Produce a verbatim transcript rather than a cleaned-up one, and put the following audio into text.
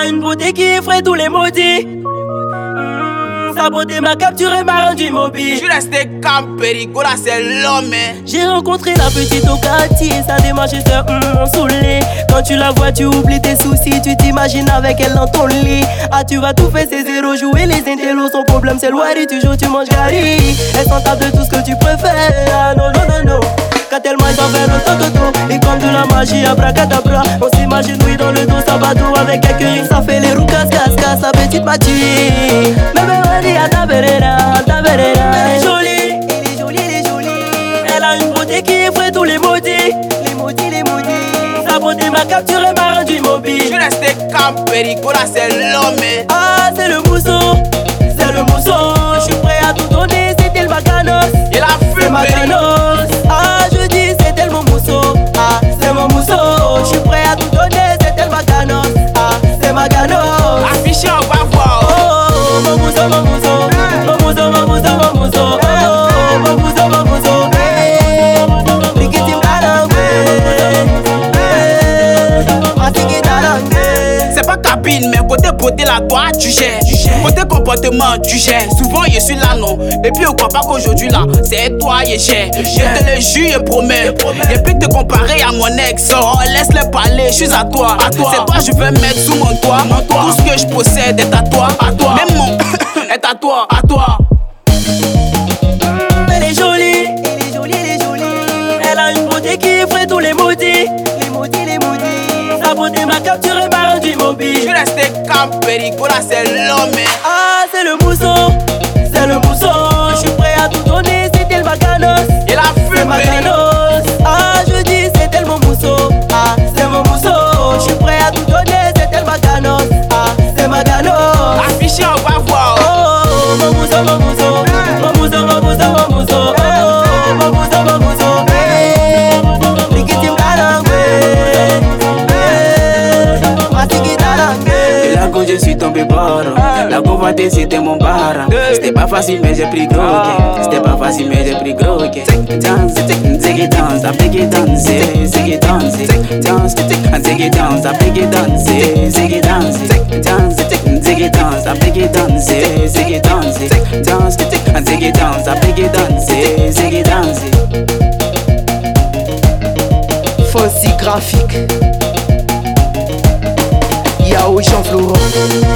a une beauté qui effraie tous les maudits. Mmh, sa beauté m'a capturé, m'a rendu immobile. Je suis resté campé, Rigola, c'est l'homme. J'ai rencontré la petite au quartier, sa démarche est mmh, saoulée. Quand tu la vois, tu oublies tes soucis, tu t'imagines avec elle dans ton lit. Ah, tu vas tout faire, c'est zéro, jouer les intellos. Son problème, c'est le wari, toujours tu manges gari. Elle s'en tape de tout ce que tu préfères. Ah, non, non, non, non. Quand elle mange en faire le toto, et comme de la magie, abracadabra. On s'imagine, oui, dans le dos, ça va dos avec quelques rires, ça fait les roues, casse, casse, casse, sa petite magie. Bébé, on dit à ta verera, ta verera. Elle est jolie, elle est jolie, elle est jolie. Elle a une beauté qui effraie tous les maudits. Les maudits, les maudits. Sa beauté m'a capturé, m'a rendu immobile. Je suis resté campé, Rigola, c'est l'homme. Ah, c'est le mousseau, c'est le mousseau. Je suis prêt à tout donner, c'était le bacanos. Il a C'est fumé, Maganos. Ah, je dis c'était le mon mousseau. Ah, c'est mon mousseau. Je suis prêt à tout donner, c'était le Maganos. Ah, c'est Maganos. affiché, on va voir. Oh, mon mousseau, mon mousseau. Mon mousseau, mon mousseau, mon mousseau. Oh, mon mousseau, mon mousseau. Hey, Rikiti Mkalangwe. Hey, Matiki Talangwe. C'est pas cabine, mais côté beauté, là, toi, tu gères. Côté comportement, tu gères. Souvent, je suis là, non. Et puis, on croit pas qu'aujourd'hui, là, c'est toi, je gère. Je te le jure, je promets. Et puis, te comparer à mon ex, oh, laisse-le parler, je suis à toi. C'est toi, je veux mettre sous mon toit. Tout ce que je possède est à toi. Même mon est à toi, à toi. Elle est jolie, elle est jolie, elle est jolie. Elle a une beauté qui effraie tous les maudits. Les maudits, les maudits. Sa beauté m'a capturé, m'a rendu Je immobile. suis resté campé, Rigola, c'est l'homme. Ah, c'est le mousseau, c'est le mousseau. Je suis prêt à tout donner, c'était le Maganos. Il a C'est fumé. Maganos. Ah, je dis c'était le mon mousseau. Ah, c'est mon mousseau. Je suis prêt à tout donner, c'était le Maganos. Ah, c'est Maganos. Affiché, on va voir. Oh, mon mousseau, mon mousseau. Mon mousseau, mon mousseau, mon mousseau. Oh, mon mousseau, mon mousseau. Hey, Rikiti Mkalangwe. Hey, Matiki Talangwe. Et là quand je suis tombé bord, la convoitée c'était mon bar. C'était pas facile mais j'ai pris gros ok. C'était pas facile mais j'ai pris gros ok. Dance, ziggy dance, I beg it dance, ziggy dance, dance, ziggy dance, I beg it dance, ziggy dance, dance, ziggy dance, I beg it dance, ziggy dance, dance, ziggy dance, I beg it dance, ziggy dance. Fossi graphique. Yao Jean Florent.